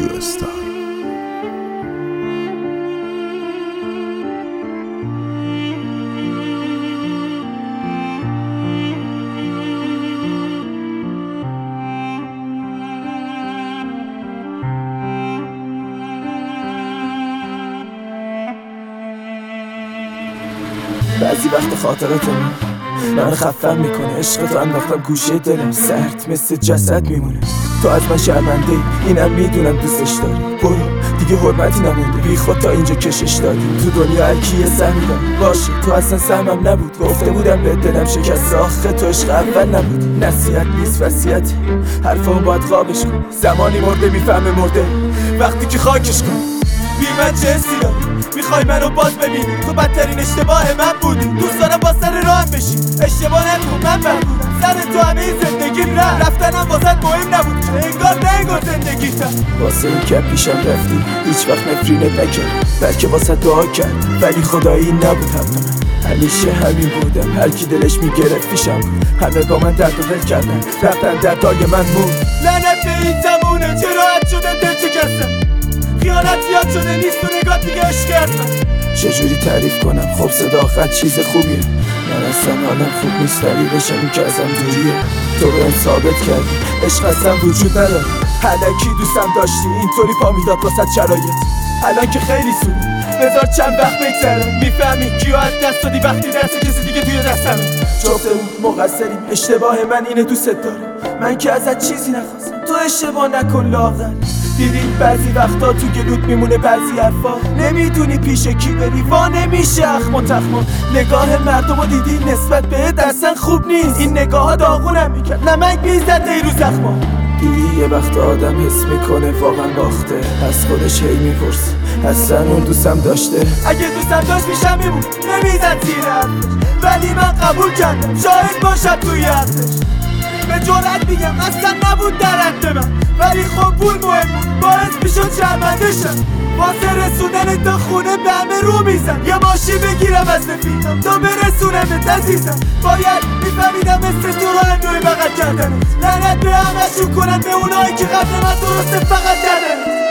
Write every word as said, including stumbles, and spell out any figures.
استودیو استار. بعضی وقت خاطرات من من خفم میکنه. عشق تو انداختم گوشه دلم، سرد مثل جسد میمونه. تو از من شرمنده ای، اینم میدونم دوستش داری. برو دیگه حرمتی نمونده، بی خود تا اینجا کشش دادی. تو دنیا هر کی سهمی داره باشه، تو اصلا سهمم نبود. گفته بودم به دلم شکست، آخه تو عشق اول نبود. نصیحت نیست وصیت، حرفام باید خوابش کن. زمانی مرده میفهمه مرده وقتی که خاکش کن. بی من چه حسی داری؟ میخوای منو باز ببینی؟ تو بدترین اشتباه من بودی. دوست دارم با سر راهم بشی، اشتباه نکن من بد بودم. سر تو همه این زندگیم رفت، رفتنم واسه مهم نبود. انگار نه انگار زندگیتم. واسه این که پیشم رفتی هیچ وقت نفرینت نکرد، بلکه واسه دعا کرد. ولی خدایی نبود حق من، همیشه همین بودم. هر کی دلش میگرفت پیشم بود، همه با من درد و دل کردن، رفتن دردای من بود. لعنت به این زمونه، چرا راحت شده دل شکستم. خیانت یاد شده نیست تو نگاه دیگه عشق من. چجوری تعریف کنم؟ خب صداقت چیز خوبیه، من اصلا حالم خوب نیست. دلیلش این که ازم دوریه. تو بهم ثابت کردی عشق اصلا وجود نداره. الکی دوستم داشتی اینطوری پا میداد واسه شرایط. الان که خیلی سود بذار چند وقت بگذره، میفهمی کیو از دست دادی وقتی دست کسی دیگه توی دستمه. جفتمون مقصریم، اشتباه من اینه دوست داره. من که ازت چیزی نخواستم، تو اشتباه نکن لاغر. دیدی بعضی وقتا تو گلوت میمونه بعضی حرفا، نمیدونی پیش کی بری، وا نمیشه اخم و تخما. نگاه مردمو دیدی نسبت به اصلا خوب نیست. این نگاه ها داغونم میکرد، نمک میزد ای رو زخما. دیدی یه وقت آدم حس میکنه واقعا باخته، از خودش هی میپرسه اصلا اون دوستم داشته. اگه دوستم داشت میشم میمون، نمیزد زیر حرفش. ولی من قبول کردم شاهد باشد توی حرفش. به جرأت میگم اصلا نبود در حد من، ولی خب پول مهم بود، باعث میشد شرمنده شم. واسه رسوندن تا خونه به همه رو میزن. یه ماشین بگیرم از رفیقم تا برسونمت عزیزم. باید میفهمیدم مثل تو راه اندوی بغل کردنت. لعنت به همشون کنن، به اونایی که قبل من درسته فقط کردنت.